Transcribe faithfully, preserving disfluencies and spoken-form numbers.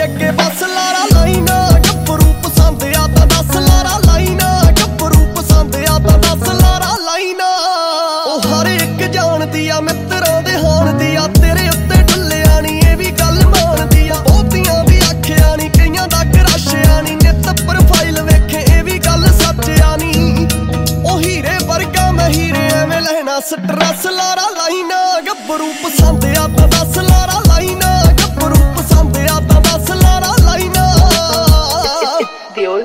ਕੇ ਬਸ ਲਾਰਾ ਲਾਈਨਾ ਗੱਭਰੂ ਪਸੰਦ ਆ ਤਾਂ ਦਸ ਲਾਰਾ ਲਾਈਨਾ ਗੱਭਰੂ ਪਸੰਦ ਆ ਤਾਂ ਦਸ ਲਾਰਾ ਲਾਈਨਾ ਉਹ ਹਰ ਇੱਕ ਜਾਣਦੀ ਆ ਮਿੱਤਰਾਂ ਦੇ ਹਾਣ ਦੀ ਆ ਤੇਰੇ ਉੱਤੇ ਢੁੱਲਿਆ ਨੀ ਇਹ ਵੀ ਗੱਲ ਮਾਣਦੀ ਆ ਬਹੁਤੀਆਂ ਦੀ ਆਖਿਆ ਨੀ ਕਈਆਂ ਦਾ ਕਰਾਸ਼ਿਆ ਨੀ ਨਿੱਤ ਪ੍ਰੋਫਾਈਲ ਵੇਖੇ ਇਹ ਵੀ ਗੱਲ ਸੱਚਿਆ ਨੀ ਉਹ ਹੀਰੇ ਵਰਗਾ ਮੈਂ ਹੀਰੇ ਐਵੇਂ ਲੈਣਾ ਸਟਰੈਸ ਲਾਰਾ ਲਾਈਨਾ ਗੱਭਰੂ ਪਸੰਦ ਆ